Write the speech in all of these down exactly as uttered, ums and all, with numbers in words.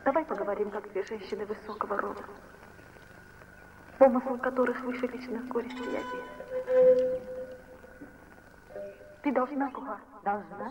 Давай поговорим, как две женщины высокого рода, помысл которых выше личных горестей и обид. Ты должна, Гуга? Должна?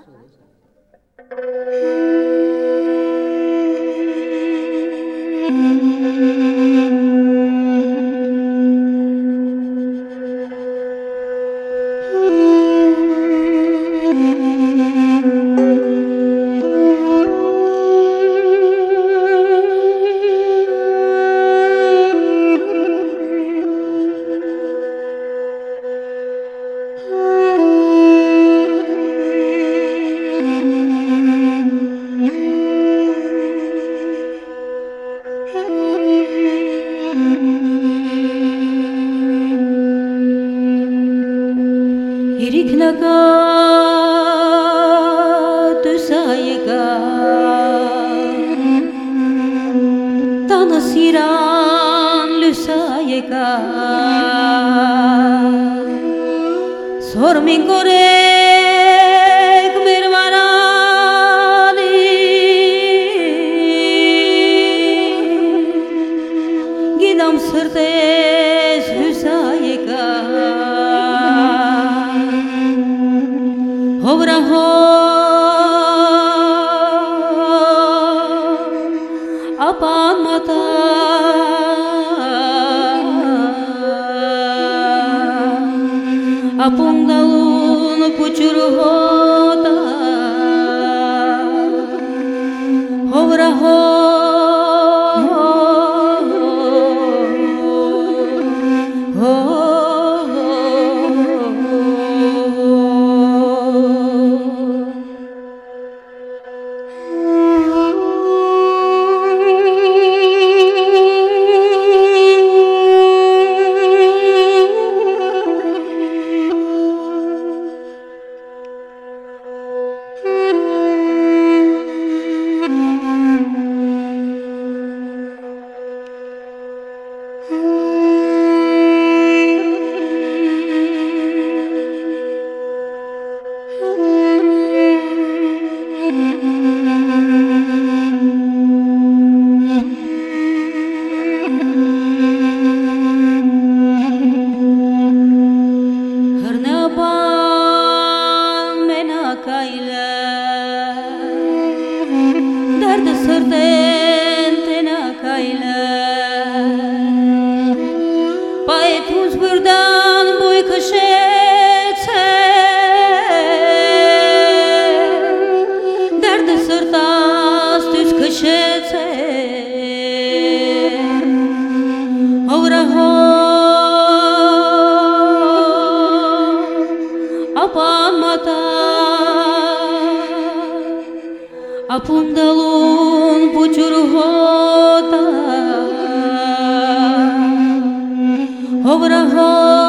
Ирикнага төсайга танасиран люсайга сормин корек мерварани гидам сыртес люсайга Hovraho apan mata apung daun pucurhota Hovraho Derde sırten tena kayla Payetuz buradan boy kışetse Derde sırtas düz kışetse Ovraho apan mata Apundalun pucurhota Hovraho